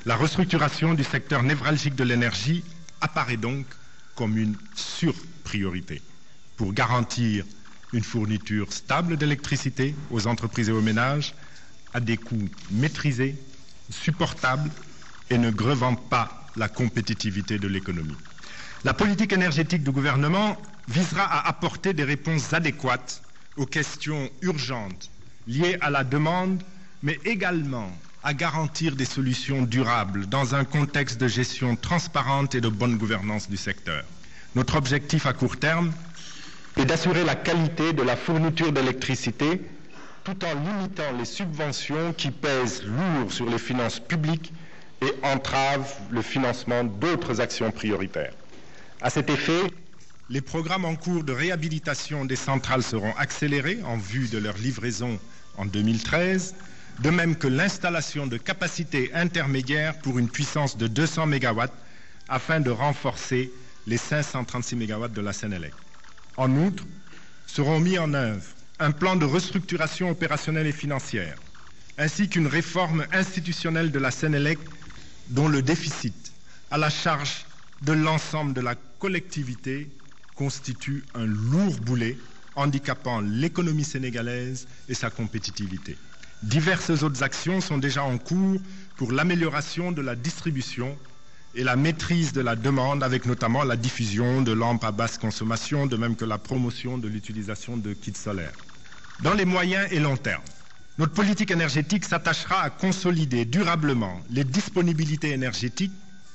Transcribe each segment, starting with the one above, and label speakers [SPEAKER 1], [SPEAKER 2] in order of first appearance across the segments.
[SPEAKER 1] La restructuration du secteur névralgique de l'énergie apparaît donc comme une surpriorité pour garantir une fourniture stable d'électricité aux entreprises et aux ménages à des coûts maîtrisés, supportables et ne grevant pas la compétitivité de l'économie. La politique énergétique du gouvernement visera à apporter des réponses adéquates aux questions urgentes liées à la demande, mais également à garantir des solutions durables dans un contexte de gestion transparente et de bonne gouvernance du secteur. Notre objectif à court terme est d'assurer la qualité de la fourniture d'électricité tout en limitant les subventions qui pèsent lourd sur les finances publiques et entravent le financement d'autres actions prioritaires. À cet effet, les programmes en cours de réhabilitation des centrales seront accélérés en vue de leur livraison en 2013, de même que l'installation de capacités intermédiaires pour une puissance de 200 MW afin de renforcer les 536 MW de la Sénélec. En outre, seront mis en œuvre un plan de restructuration opérationnelle et financière, ainsi qu'une réforme institutionnelle de la Sénélec dont le déficit à la charge de l'ensemble de la collectivité constitue un lourd boulet handicapant l'économie sénégalaise et sa compétitivité. Diverses autres actions sont déjà en cours pour l'amélioration de la distribution et la maîtrise de la demande, avec notamment la diffusion de lampes à basse consommation, de même que la promotion de l'utilisation de kits solaires. Dans les moyens et long terme, notre politique énergétique s'attachera à consolider durablement les disponibilités énergétiques,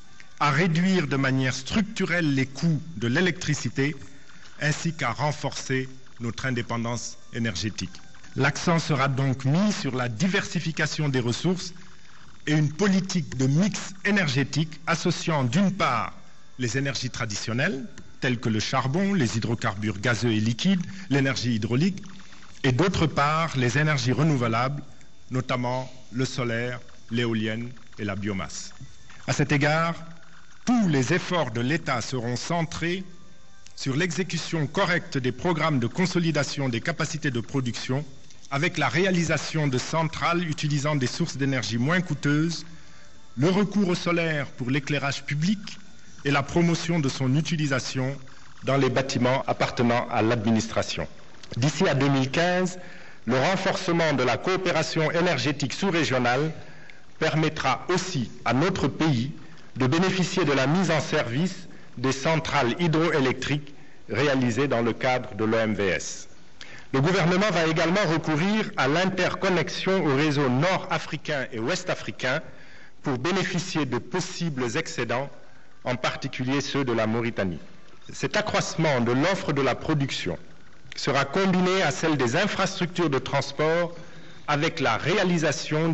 [SPEAKER 1] à réduire de manière structurelle les coûts de l'électricité, ainsi qu'à renforcer notre indépendance énergétique. L'accent sera donc mis sur la diversification des ressources et une politique de mix énergétique associant d'une part les énergies traditionnelles, telles que le charbon, les hydrocarbures gazeux et liquides, l'énergie hydraulique, et d'autre part les énergies renouvelables, notamment le solaire, l'éolienne et la biomasse. À cet égard, tous les efforts de l'État seront centrés sur l'exécution correcte des programmes de consolidation des capacités de production avec la réalisation de centrales utilisant des sources d'énergie moins coûteuses, le recours au solaire pour l'éclairage public et la promotion de son utilisation dans les bâtiments appartenant à l'administration. D'ici à 2015, le renforcement de la coopération énergétique sous-régionale permettra aussi à notre pays de bénéficier de la mise en service des centrales hydroélectriques réalisées dans le cadre de l'OMVS. Le gouvernement va également recourir à l'interconnexion au réseau nord-africain et ouest-africain pour bénéficier de possibles excédents, en particulier ceux de la Mauritanie. Cet accroissement de l'offre de la production sera combiné à celle des infrastructures de transport avec la réalisation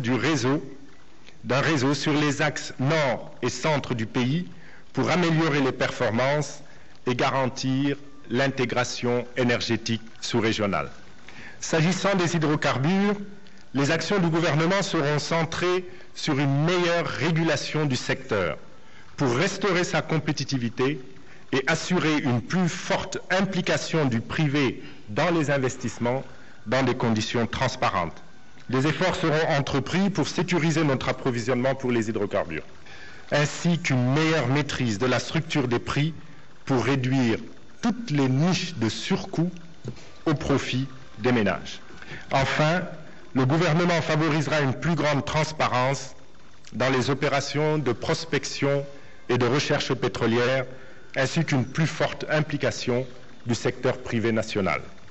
[SPEAKER 1] d'un réseau sur les axes nord et centre du pays pour améliorer les performances et garantir l'intégration énergétique sous-régionale. S'agissant des hydrocarbures, les actions du gouvernement seront centrées sur une meilleure régulation du secteur pour restaurer sa compétitivité et assurer une plus forte implication du privé dans les investissements dans des conditions transparentes. Des efforts seront entrepris pour sécuriser notre approvisionnement pour les hydrocarbures, ainsi qu'une meilleure maîtrise de la structure des prix pour réduire toutes les niches de surcoût au profit des ménages. Enfin, le gouvernement favorisera une plus grande transparence dans les opérations de prospection et de recherche pétrolière, ainsi qu'une plus forte implication du secteur privé national.